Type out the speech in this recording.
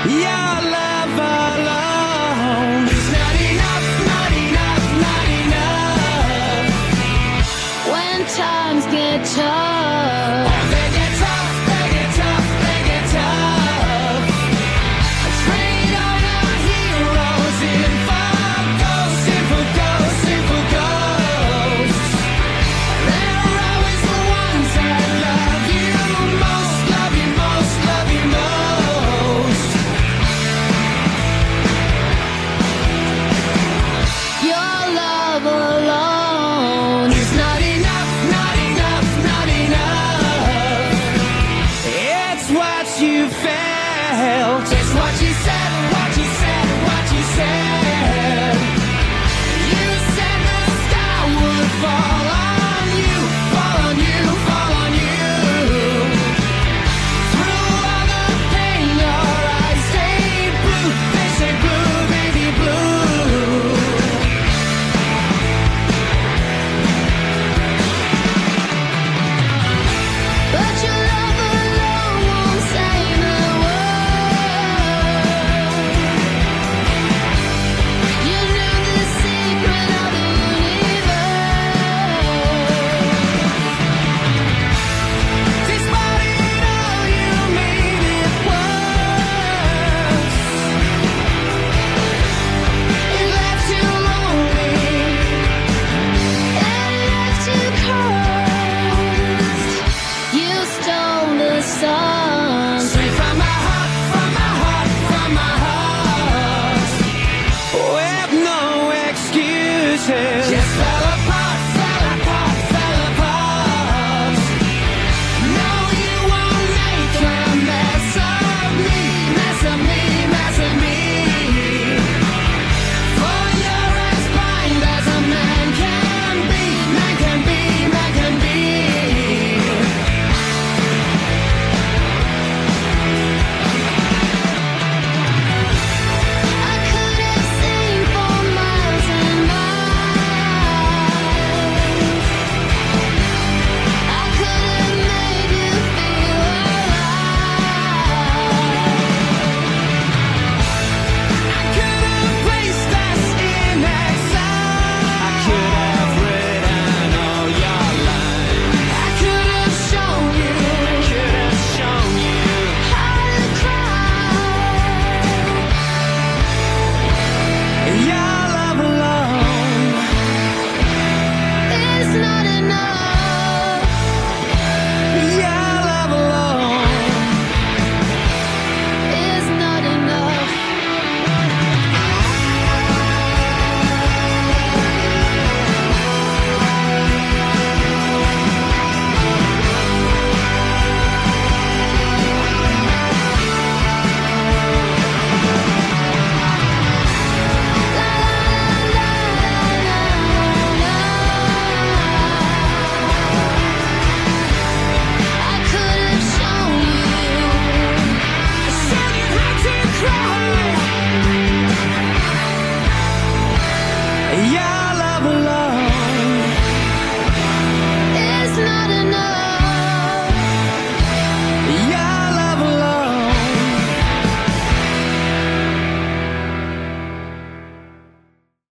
Your love alone is not enough, not enough, not enough. When times get tough, They get tough, they get tough, they get tough. I trade all our heroes in for ghosts, in for ghosts, in for ghosts. They're always the ones that love you most, love you most, love you most. your love alone It's not enough, not enough, not enough. It's what you felt. It's what you said, what you said, what you said.